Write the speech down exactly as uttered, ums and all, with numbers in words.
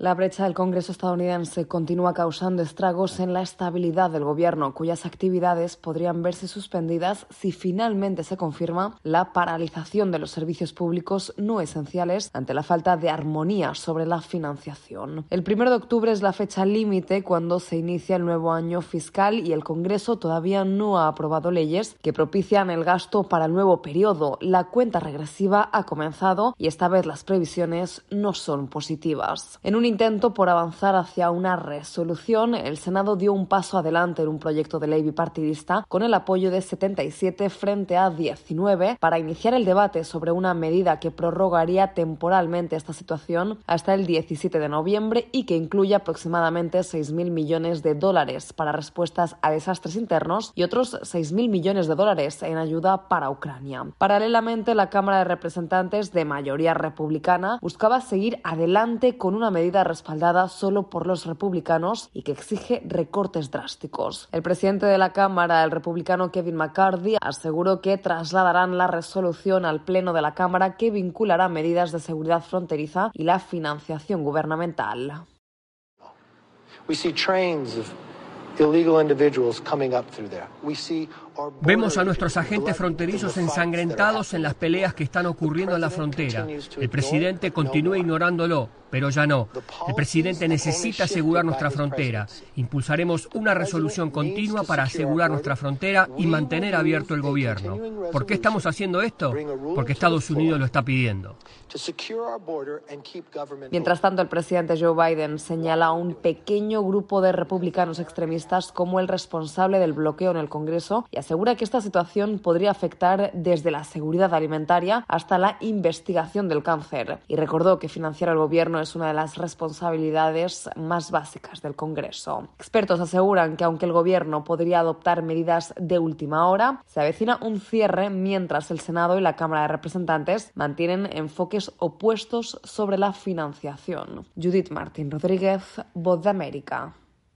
La brecha del Congreso estadounidense continúa causando estragos en la estabilidad del gobierno, cuyas actividades podrían verse suspendidas si finalmente se confirma la paralización de los servicios públicos no esenciales ante la falta de armonía sobre la financiación. El primero de octubre es la fecha límite cuando se inicia el nuevo año fiscal y el Congreso todavía no ha aprobado leyes que propician el gasto para el nuevo periodo. La cuenta regresiva ha comenzado y esta vez las previsiones no son positivas. En un intento por avanzar hacia una resolución, el Senado dio un paso adelante en un proyecto de ley bipartidista con el apoyo de setenta y siete frente a diecinueve para iniciar el debate sobre una medida que prorrogaría temporalmente esta situación hasta el diecisiete de noviembre y que incluye aproximadamente seis mil millones de dólares para respuestas a desastres internos y otros seis mil millones de dólares en ayuda para Ucrania. Paralelamente, la Cámara de Representantes, de mayoría republicana, buscaba seguir adelante con una medida respaldada solo por los republicanos y que exige recortes drásticos. El presidente de la Cámara, el republicano Kevin McCarthy, aseguró que trasladarán la resolución al Pleno de la Cámara que vinculará medidas de seguridad fronteriza y la financiación gubernamental. We see trains of illegal individuals coming up through there. We see Vemos a nuestros agentes fronterizos ensangrentados en las peleas que están ocurriendo en la frontera. El presidente continúa ignorándolo, pero ya no. El presidente necesita asegurar nuestra frontera. Impulsaremos una resolución continua para asegurar nuestra frontera y mantener abierto el gobierno. ¿Por qué estamos haciendo esto? Porque Estados Unidos lo está pidiendo. Mientras tanto, el presidente Joe Biden señala a un pequeño grupo de republicanos extremistas como el responsable del bloqueo en el Congreso y asegura que esta situación podría afectar desde la seguridad alimentaria hasta la investigación del cáncer. Y recordó que financiar al gobierno es una de las responsabilidades más básicas del Congreso. Expertos aseguran que aunque el gobierno podría adoptar medidas de última hora, se avecina un cierre mientras el Senado y la Cámara de Representantes mantienen enfoques opuestos sobre la financiación. Judith Martín Rodríguez, Voz de América.